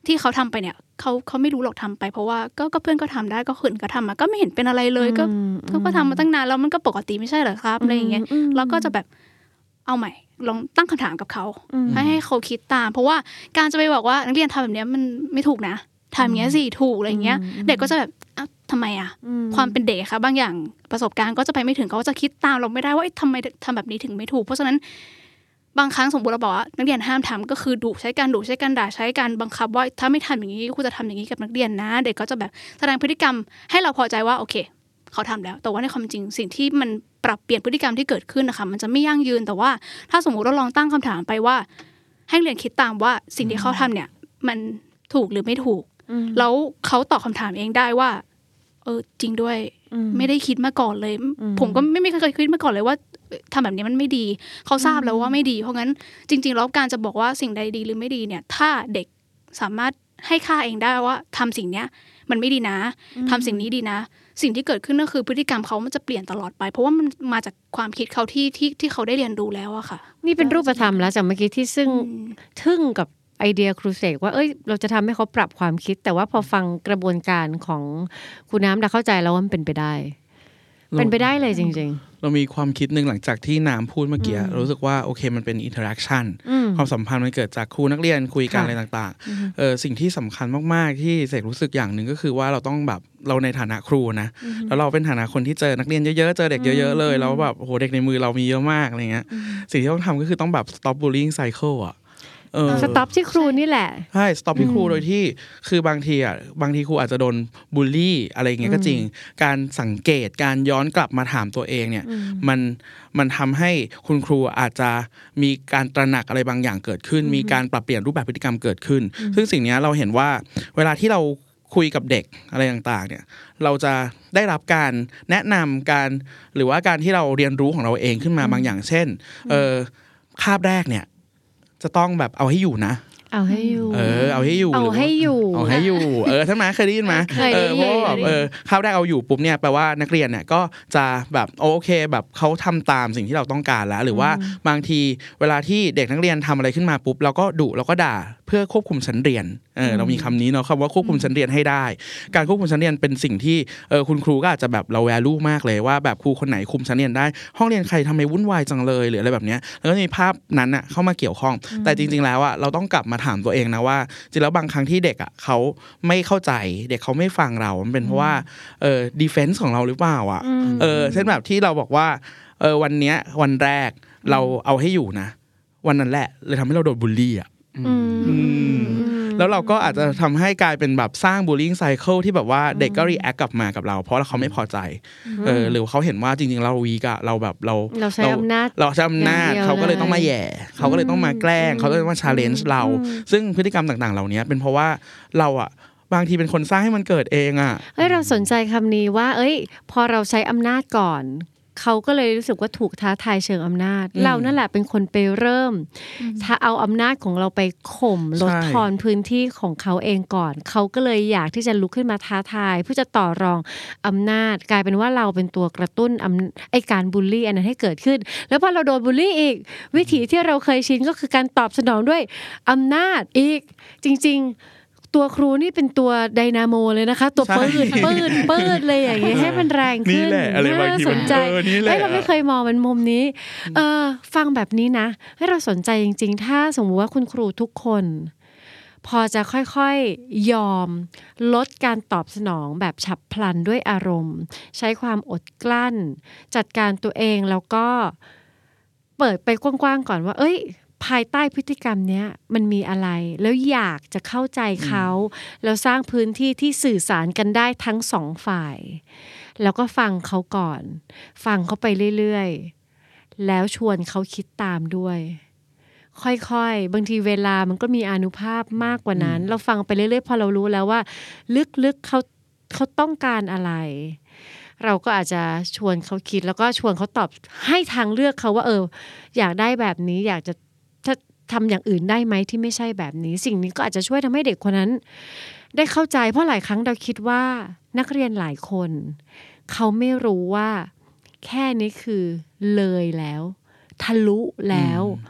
ที่เขาทำไปเนี่ยเขาเขาไม่รู้หรอกทำไปเพราะว่าก็ก็เพื่อนก็ทำได้ก็คนก็ทำมาก็ไม่เห็นเป็นอะไรเลยก็เขาก็ทำมาตั้งนานแล้วมันก็ปกติไม่ใช่เหรอครับอะไรอย่างเงี้ยแล้วก็จะแบบเอาใหม่ลองตั้งคำถามกับเขาให้ให้เขาคิดตามเพราะว่าการจะไปบอกว่านักเรียนทำแบบนี้มันไม่ถูกนะทำอย่างเงี้ยสิถูกอะไรอย่างเงี้ยเด็กก็จะแบบทำไมอ่ะความเป็นเด็กค่ะบางอย่างประสบการณ์ก็จะไปไม่ถึงเขาจะคิดตามเราไม่ได้ว่าทำไมทำแบบนี้ถึงไม่ถูกเพราะฉะนั้นบางครั้งสมมติเราบอกว่านักเรียนห้ามทำก็คือดุใช้การดุใช้การด่าใช้การบังคับว่าถ้าไม่ทำอย่างนี้ครูจะทำอย่างนี้กับนักเรียนนะเด็กก็จะแบบแสดงพฤติกรรมให้เราพอใจว่าโอเคเขาทำแล้วแต่ว่าในความจริงสิ่งที่มันปรับเปลี่ยนพฤติกรรมที่เกิดขึ้นนะคะมันจะไม่ยั่งยืนแต่ว่าถ้าสมมติเราลองตั้งคำถามไปว่าให้เรียนคิดตามว่าสิ่งที่เขาทำเนี่ยมันถูกหรือไม่ถูกแล้วเขาตอบคำถามเองได้ว่าเออจริงด้วยไม่ได้คิดมาก่อนเลยผมก็ไม่ไม่เคยคิดมาก่อนเลยว่าทำแบบนี้มันไม่ดีเขาทราบแล้วว่าไม่ดีเพราะงั้นจริงๆแล้วการจะบอกว่าสิ่งใดดีหรือไม่ดีเนี่ยถ้าเด็กสามารถให้ค่าเองได้ว่าทำสิ่งเนี้ยมันไม่ดีนะทำสิ่งนี้ดีนะสิ่งที่เกิดขึ้นก็คือพฤติกรรมเขามันจะเปลี่ยนตลอดไปเพราะว่ามันมาจากความคิดเขาที่ที่ที่เขาได้เรียนรู้แล้วอะค่ะนี่เป็นรูปธรรมแล้วจากเมื่อกี้ที่ซึ่งทึ่งกับไอเดียครูเสกว่าเอ้ยเราจะทำให้เขาปรับความคิดแต่ว่าพอฟังกระบวนการของครูน้ำได้เข้าใจแล้วว่ามันเป็นไปได้เป็นไปได้เลยจริงๆเรามีความคิดนึงหลังจากที่น้ำพูดเมื่อกี้รู้สึกว่าโอเคมันเป็นอินเทอร์แอคชั่นความสัมพันธ์มันเกิดจากครูนักเรียนคุยกันอะไรต่างๆเออสิ่งที่สำคัญมากๆที่เสกรู้สึกอย่างหนึ่งก็คือว่าเราต้องแบบเราในฐานะครูนะแล้วเราเป็นฐานะคนที่เจอนักเรียนเยอะๆเจอเด็กเยอะๆเลยแล้วแบบโอ้โหเด็กในมือเรามีเยอะมากอะไรเงี้ยสิ่งที่ต้องทำก็คือต้องแบบ stop bullying cycle อ่ะสต็อปที่ครูนี่แหละใช่สต็อปที่ครูโดยที่คือบางทีอ่ะบางทีครูอาจจะโดนบูลลี่อะไรอย่างเงี้ยก็จริงการสังเกตการย้อนกลับมาถามตัวเองเนี่ยมันมันทำให้คุณครูอาจจะมีการตระหนักอะไรบางอย่างเกิดขึ้นมีการปรับเปลี่ยนรูปแบบพฤติกรรมเกิดขึ้นซึ่งสิ่งนี้เราเห็นว่าเวลาที่เราคุยกับเด็กอะไรต่างๆเนี่ยเราจะได้รับการแนะนำการหรือว่าการที่เราเรียนรู้ของเราเองขึ้นมาบางอย่างเช่นเออคาบแรกเนี่ยจะต้องแบบเอาให้อยู่นะเอาให้อยู่เออเอาให้อยู่เอาให้อยู่เอาให้อยู่เออท่านมาเคยได้ยินไหมเออเพราะแบบเออคาบแรกเอาอยู่ปุ๊บเนี่ยแปลว่านักเรียนเนี่ยก็จะแบบโอเคแบบเขาทำตามสิ่งที่เราต้องการแล้วหรือว่าบางทีเวลาที่เด็กนักเรียนทำอะไรขึ้นมาปุ๊บเราก็ดุเราก็ด่าเพื่อควบคุมชั้นเรียนเออเรามีคำนี้เนาะคำว่าควบคุมชั้นเรียนให้ได้การควบคุมชั้นเรียนเป็นสิ่งที่เออคุณครูก็อาจจะแบบเราแวลูมากเลยว่าแบบครูคนไหนคุมชั้นเรียนได้ห้องเรียนใครทำไมวุ่นวายจังเลยหรืออะไรแบบนี้แล้วก็มีภาพนั้นอ่ะเข้ามาเกี่ยวข้องแต่จริงๆแล้วอ่ะเราต้องกลับมาถามตัวเองนะว่าจริงแล้วบางครั้งที่เด็กอ่ะเขาไม่เข้าใจเด็กเขาไม่ฟังเรามันเป็นเพราะว่าเออดีเฟนส์ของเราหรือเปล่าอ่ะเออเช่นแบบที่เราบอกว่าเออวันเนี้ยวันแรกเราเอาให้อยู่นะวันนั้นแหละเลยทำให้เราโดนบูลลี่อ่ะแล้วเราก็อาจจะทำให้กลายเป็นแบบสร้าง bullying cycle ที่แบบว่าเด็กก็ react กลับมากับเราเพราะเขาไม่พอใจเออหรือเขาเห็นว่าจริงๆเราวีกอะเราแบบเราเราใช้อำนาจเราใช้อำนาจเขาก็เลยต้องมาแย่เขาก็เลยต้องมาแกล้งเขาเลยต้องมา challenge เราซึ่งพฤติกรรมต่างๆเหล่านี้เป็นเพราะว่าเราอะบางทีเป็นคนสร้างให้มันเกิดเองอะเอ้ยเราสนใจคำนี้ว่าเอ้ยพอเราใช้อำนาจก่อนเขาก็เลยรู้สึกว่าถูกท้าทายเชิงอำนาจเรานั่นแหละเป็นคนไปเริ่มถ้าเอาอำนาจของเราไปข่มลดทอนพื้นที่ของเขาเองก่อนเขาก็เลยอยากที่จะลุกขึ้นมาท้าทายเพื่อจะต่อรองอำนาจกลายเป็นว่าเราเป็นตัวกระตุ้นไอ้การบูลลี่อันนั้นให้เกิดขึ้นแล้วพอเราโดนบูลลี่อีกวิธีที่เราเคยชินก็คือการตอบสนองด้วยอำนาจอีกจริงๆตัวครูนี่เป็นตัวไดนาโมเลยนะคะตัวปืนปืนปืนเลยอย่างเงี้ยให้มันแรงขึ้นน่าสนใจเฮ้ยเราไม่เคยมองมันมุมนี้เออฟังแบบนี้นะให้เราสนใจจริงๆถ้าสมมติว่าคุณครูทุกคนพอจะค่อยๆยอมลดการตอบสนองแบบฉับพลันด้วยอารมณ์ใช้ความอดกลั้นจัดการตัวเองแล้วก็เปิดไปกว้างๆก่อนว่าเอ้ยภายใต้พฤติกรรมเนี้ยมันมีอะไรแล้วอยากจะเข้าใจเขาแล้วสร้างพื้นที่ที่สื่อสารกันได้ทั้งสองฝ่ายแล้วก็ฟังเขาก่อนฟังเขาไปเรื่อยๆแล้วชวนเขาคิดตามด้วยค่อยๆบางทีเวลามันก็มีอานุภาพมากกว่านั้นเราฟังไปเรื่อยๆพอเรารู้แล้วว่าลึกๆเขาเขาต้องการอะไรเราก็อาจจะชวนเขาคิดแล้วก็ชวนเขาตอบให้ทางเลือกเขาว่าเอออยากได้แบบนี้อยากจะถ้าทำอย่างอื่นได้ไหมที่ไม่ใช่แบบนี้สิ่งนี้ก็อาจจะช่วยทำให้เด็กคนนั้นได้เข้าใจเพราะหลายครั้งเราคิดว่านักเรียนหลายคนเขาไม่รู้ว่าแค่นี้คือเลยแล้วทะลุแล้ว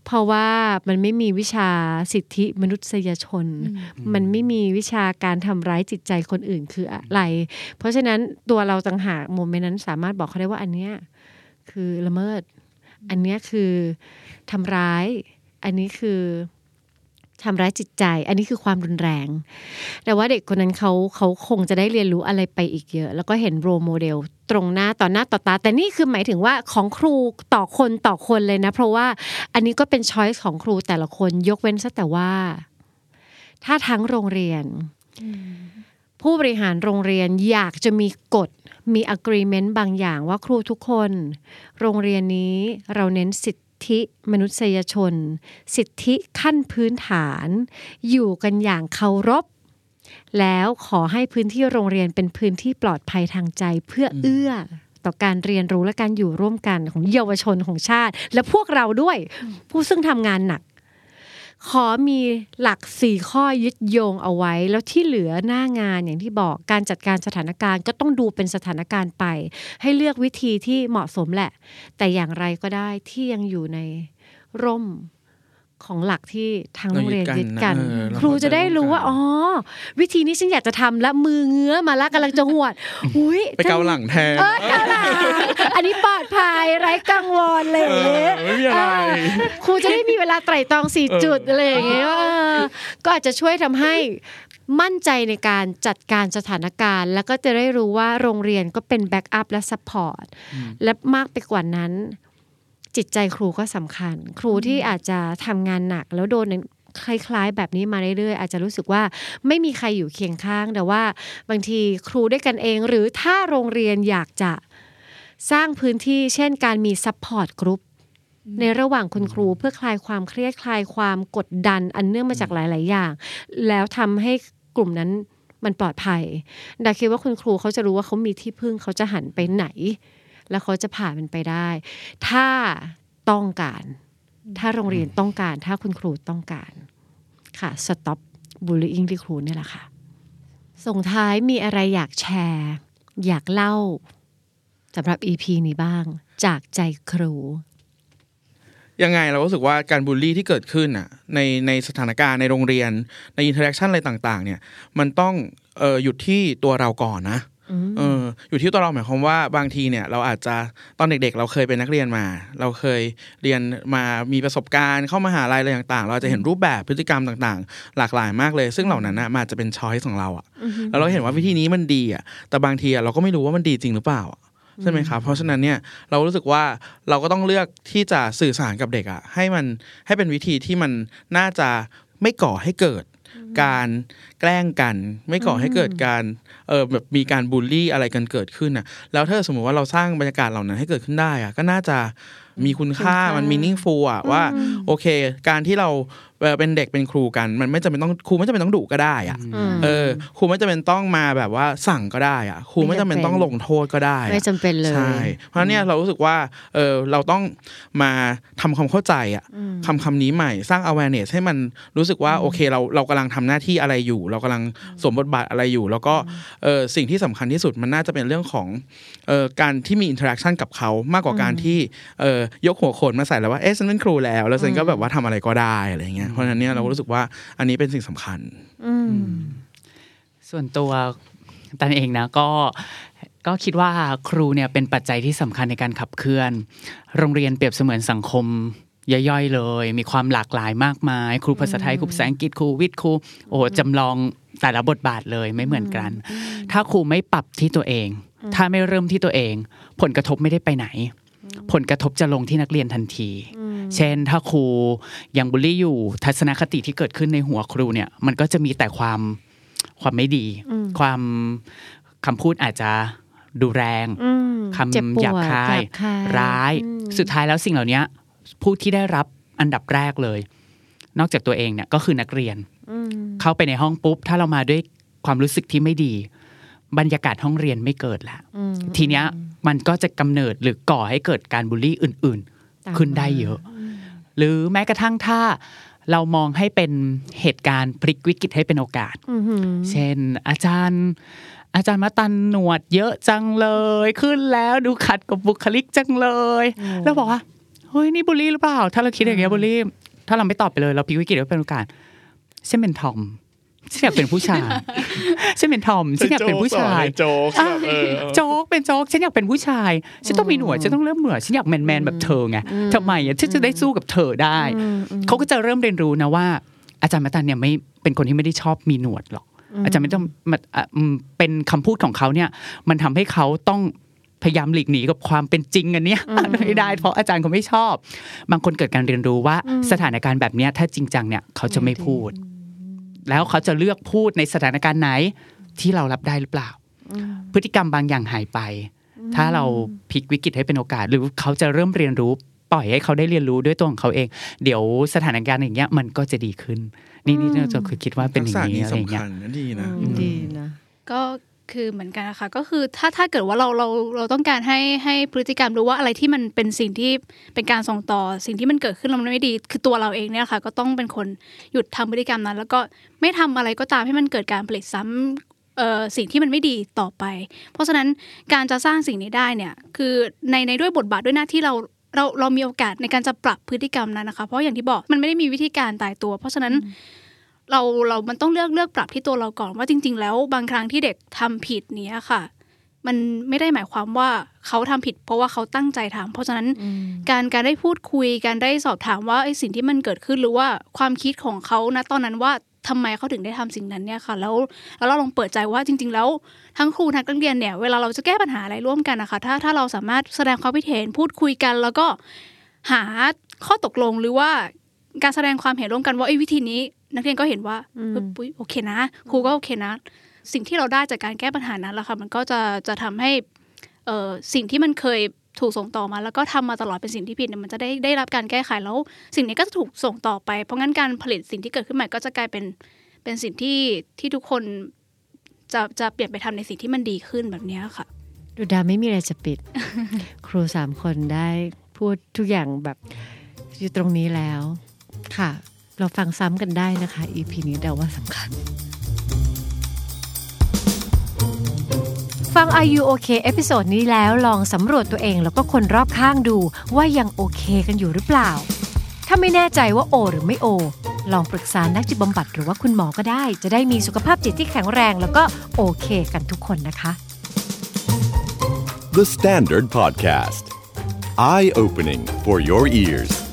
เพราะว่ามันไม่มีวิชาสิทธิมนุษยชนมันไม่มีวิชาการทำร้ายจิตใจคนอื่นคืออะไรเพราะฉะนั้นตัวเราต่างหากโมเมนต์นั้นสามารถบอกเขาได้ว่าอันเนี้ยคือละเมิดอันเนี้ยคือทำร้ายอันนี้คือทำร้ายจิตใจอันนี้คือความรุนแรงแต่ว่าเด็กคนนั้นเขาเขาคงจะได้เรียนรู้อะไรไปอีกเยอะแล้วก็เห็นโรลโมเดลตรงหน้าต่อหน้าต่อตาแต่นี่คือหมายถึงว่าของครูต่อคนต่อคนเลยนะเพราะว่าอันนี้ก็เป็นช้อยส์ของครูแต่ละคนยกเว้นซะแต่ว่าถ้าทั้งโรงเรียนผู้บริหารโรงเรียนอยากจะมีกฎมี agreement บางอย่างว่าครูทุกคนโรงเรียนนี้เราเน้นสิทธิมนุษยชนสิทธิขั้นพื้นฐานอยู่กันอย่างเคารพแล้วขอให้พื้นที่โรงเรียนเป็นพื้นที่ปลอดภัยทางใจเพื่อเอื้อต่อการเรียนรู้และการอยู่ร่วมกันของเยาวชนของชาติและพวกเราด้วยผู้ซึ่งทำงานหนักขอมีหลักสี่ข้อยึดโยงเอาไว้แล้วที่เหลือหน้างานอย่างที่บอกการจัดการสถานการณ์ก็ต้องดูเป็นสถานการณ์ไปให้เลือกวิธีที่เหมาะสมแหละแต่อย่างไรก็ได้ที่ยังอยู่ในร่มของหลักที่ทางโรงเรียนยึดกันครูจะได้รู้ว่าอ๋อวิธีนี้ฉันอยากจะทำแล้วมือเงื้อมาแล้วกำลังจะหวดอุ้ยไปเกาหลังแทนเออเกาหลังอันนี้ปลอดภัยไร้กังวลเลยไม่มีอะไรครูจะได้มีเวลาไตร่ตรองสี่จุดอะไรอย่างเงี้ยก็อาจจะช่วยทำให้มั่นใจในการจัดการสถานการณ์แล้วก็จะได้รู้ว่าโรงเรียนก็เป็นแบ็กอัพและซัพพอร์ตและมากไปกว่านั้นจิตใจครูก็สำคัญครูที่อาจจะทำงานหนักแล้วโดนคล้ายๆแบบนี้มาเรื่อยๆอาจจะรู้สึกว่าไม่มีใครอยู่เคียงข้างแต่ว่าบางทีครูด้วยกันเองหรือถ้าโรงเรียนอยากจะสร้างพื้นที่เช่นการมีซัพพอร์ตกรุ๊ปในระหว่างคุณครูเพื่อคลายความเครียดคลายความกดดันอันเนื่องมาจากหลายๆอย่างแล้วทำให้กลุ่มนั้นมันปลอดภัยดาคิดว่าคุณครูเขาจะรู้ว่าเขามีที่พึ่งเขาจะหันไปไหนแล้วเขาจะผ่านมันไปได้ถ้าต้องการถ้าโรงเรียนต้องการถ้าคุณครูต้องการค่ะ stop bullying ที่ครูนี่แหละค่ะส่งท้ายมีอะไรอยากแชร์อยากเล่าสำหรับ อี พี นี้บ้างจากใจครูยังไงเรารู้สึกว่าการบูลลี่ที่เกิดขึ้นน่ะในในสถานการณ์ในโรงเรียนในอินเทอร์แอคชั่นอะไรต่างๆเนี่ยมันต้องเอ่อหยุดที่ตัวเราก่อนนะเอออยู่ที่ตัวเราหมายความว่าบางทีเนี่ยเราอาจจะตอนเด็กๆเราเคยเป็นนักเรียนมาเราเคยเรียนมามีประสบการณ์เข้ามหาลัยอะไรต่างๆเราจะเห็นรูปแบบพฤติกรรมต่างๆหลากหลายมากเลยซึ่งเหล่านั้นนะมันจะเป็นช้อยส์ของเราอ่ะแล้วเราเห็นว่าวิธีนี้มันดีอ่ะแต่บางทีเราก็ไม่รู้ว่ามันดีจริงหรือเปล่าใช่ไหมครับเพราะฉะนั้นเนี่ยเรารู้สึกว่าเราก็ต้องเลือกที่จะสื่อสารกับเด็กอ่ะให้มันให้เป็นวิธีที่มันน่าจะไม่ก่อให้เกิดการแกล้งกันไม่ก่อให้เกิดการเออแบบมีการบูลลี่อะไรกันเกิดขึ้นน่ะแล้วถ้าสมมติว่าเราสร้างบรรยากาศเหล่านั้นให้เกิดขึ้นได้อ่ะก็น่าจะมีคุณค่ามัน meaningful อ่ะว่าโอเคการที่เราเป็นเด็กเป็นครูกันมันไม่จำเป็นต้องครูไม่จำเป็นต้องดุก็ได้อ่ะเออครูไม่จำเป็นต้องมาแบบว่าสั่งก็ได้อ่ะครูไม่จำเป็นต้องลงโทษก็ได้ไม่จำเป็นเลยใช่เพราะเนี่ยเรารู้สึกว่าเออเราต้องมาทำความเข้าใจอ่ะคำคำนี้ใหม่สร้าง awareness ให้มันรู้สึกว่าโอเคเราเรากำลังทำหน้าที่อะไรอยู่เรากำลังสวมบทบาทอะไรอยู่แล้วก็เออสิ่งที่สำคัญที่สุดมันน่าจะเป็นเรื่องของเออการที่มี interaction กับเขามากกว่าการที่เออยกหัวโขนมาใส่แล้วว่าเอ๊ะฉันเป็นครูแล้วแล้วฉันก็แบบว่าทำอะไรก็ได้อะไรเงี้ยเพราะฉะนั้นเนี่ยเรารู้สึกว่าอันนี้เป็นสิ่งสำคัญส่วนตัวตันเองนะก็ก็คิดว่าครูเนี่ยเป็นปัจจัยที่สำคัญในการขับเคลื่อนโรงเรียนเปรียบเสมือนสังคมย่อยๆเลยมีความหลากหลายมากมายครูภาษาไทยครูภาษาอังกฤษครูวิทย์ครูโอ้จำลองแต่ละบทบาทเลยไม่เหมือนกันถ้าครูไม่ปรับที่ตัวเองถ้าไม่เริ่มที่ตัวเองผลกระทบไม่ได้ไปไหนผลกระทบจะลงที่นักเรียนทันทีเช่นถ้าครูยังบูลลี่อยู่ทัศนคติที่เกิดขึ้นในหัวครูเนี่ยมันก็จะมีแต่ความความไม่ดีความคำพูดอาจจะดูแรงคำหยาบคายร้ายสุดท้ายแล้วสิ่งเหล่านี้ผู้ที่ได้รับอันดับแรกเลยนอกจากตัวเองเนี่ยก็คือนักเรียนเข้าไปในห้องปุ๊บถ้าเรามาด้วยความรู้สึกที่ไม่ดีบรรยากาศห้องเรียนไม่เกิดแล้วทีเนี้ยมันก็จะกำเนิดหรือก่อให้เกิดการบูลลี่อื่นๆขึ้นได้เยอะหรือแม้กระทั่งถ้าเรามองให้เป็นเหตุการณ์พลิกวิกฤตให้เป็นโอกาสเช่นอาจารย์อาจารย์มาตันหนวดเยอะจังเลยขึ้นแล้วดูขัดกับบุคลิกจังเลยแล้วบอกว่าเฮ้ยนี่บูลลี่หรือเปล่าถ้าเราคิดอย่างเงี้ยบูลลี่ถ้าเราไม่ตอบไปเลยเราพลิกวิกฤตให้เป็นโอกาสฉันเป็นทอมฉันอยากเป็นผู้ชายฉันเป็นทอมฉันอยากเป็นผู้ชายโจ๊กโจ๊กเป็นโจ๊กฉันอยากเป็นผู้ชายฉันต้องมีหนวดฉันต้องเริ่มเหนือฉันอยากแมนๆแบบเธอไงทำไมอ่ะฉันจะได้สู้กับเธอได้เขาก็จะเริ่มเรียนรู้นะว่าอาจารย์มาตันเนี่ยไม่เป็นคนที่ไม่ได้ชอบมีหนวดหรอกอาจารย์ไม่ต้องเป็นคำพูดของเขาเนี่ยมันทำให้เขาต้องพยายามหลีกหนีกับความเป็นจริงอันเนี้ยไม่ได้เพราะอาจารย์เขาไม่ชอบบางคนเกิดการเรียนรู้ว่าสถานการณ์แบบเนี้ยถ้าจริงจังเนี่ยเขาจะไม่พูดแล้วเขาจะเลือกพูดในสถานการณ์ไหนที่เรารับได้หรือเปล่าพฤติกรรมบางอย่างหายไปถ้าเราพลิกวิกฤตให้เป็นโอกาสหรือเขาจะเริ่มเรียนรู้ปล่อยให้เขาได้เรียนรู้ด้วยตัวของเขาเองเดี๋ยวสถานการณ์อย่างเงี้ยมันก็จะดีขึ้นนี่นี่เราจะคือคิดว่าเป็นอย่างนี้อะไรอย่างเงี้ยดีนะดีนะก็คือเหมือนกันนะคะก็คือถ้าถ้าเกิดว่าเราเราเราต้องการให้ให้พฤติกรรมรู้ว่าอะไรที่มันเป็นสิ่งที่เป็นการส่งต่อสิ่งที่มันเกิดขึ้นแล้วมันไม่ดีคือตัวเราเองเนี่ยค่ะก็ต้องเป็นคนหยุดทำพฤติกรรมนั้นแล้วก็ไม่ทำอะไรก็ตามให้มันเกิดการผลิตซ้ำเอ่อสิ่งที่มันไม่ดีต่อไปเพราะฉะนั้นการจะสร้างสิ่งนี้ได้เนี่ยคือในในด้วยบทบาทด้วยหน้าที่เราเราเรามีโอกาสในการจะปรับพฤติกรรมนั้นนะคะเพราะอย่างที่บอกมันไม่ได้มีวิธีการตายตัวเพราะฉะนั้นเราเรามันต้องเลือกเลือกปรับที่ตัวเราก่อนว่าจริงๆแล้วบางครั้งที่เด็กทำผิดเนี้ยค่ะมันไม่ได้หมายความว่าเขาทำผิดเพราะว่าเขาตั้งใจทำเพราะฉะนั้นการการได้พูดคุยการได้สอบถามว่าไอ้สิ่งที่มันเกิดขึ้นหรือว่าความคิดของเขาณตอนนั้นว่าทำไมเขาถึงได้ทำสิ่งนั้นเนี่ยค่ะแล้วแล้วเราลองเปิดใจว่าจริงๆแล้วทั้งครูทั้งนักเรียนเนี่ยเวลาเราจะแก้ปัญหาอะไรร่วมกันนะคะถ้าถ้าเราสามารถแสดงความคิดเห็นพูดคุยกันแล้วก็หาข้อตกลงหรือว่าการแสดงความเห็นร่วมกันว่าไอ้วิธีนี้นักเรียนก็เห็นว่าปุ๊ยโอเคนะครูก็โอเคนะสิ่งที่เราได้จากการแก้ปัญหานั้นแหละค่ะมันก็จะจะทำให้เอ่อสิ่งที่มันเคยถูกส่งต่อมาแล้วก็ทำมาตลอดเป็นสิ่งที่ผิดเนี่ยมันจะได้ได้รับการแก้ไขแล้วสิ่งนี้ก็จะถูกส่งต่อไปเพราะงั้นการผลิตสิ่งที่เกิดขึ้นใหม่ก็จะกลายเป็นเป็นสิ่งที่ที่ทุกคนจะจะเปลี่ยนไปทำในสิ่งที่มันดีขึ้นแบบนี้ค่ะดูดาไม่มีอะไรจะปิด ครูสามคนได้พูดทุกอย่างแบบอยู่ตรงนี้แล้วค่ะเราฟังซ้ำกันได้นะคะ อี พี นี้เดาว่าสำคัญฟัง Are You Okay เอพิโซดนี้แล้วลองสำรวจตัวเองแล้วก็คนรอบข้างดูว่ายังโอเคกันอยู่หรือเปล่าถ้าไม่แน่ใจว่าโอหรือไม่โอลองปรึกษานักจิตบำบัดหรือว่าคุณหมอก็ได้จะได้มีสุขภาพจิตที่แข็งแรงแล้วก็โอเคกันทุกคนนะคะ The Standard Podcast Eye Opening for Your Ears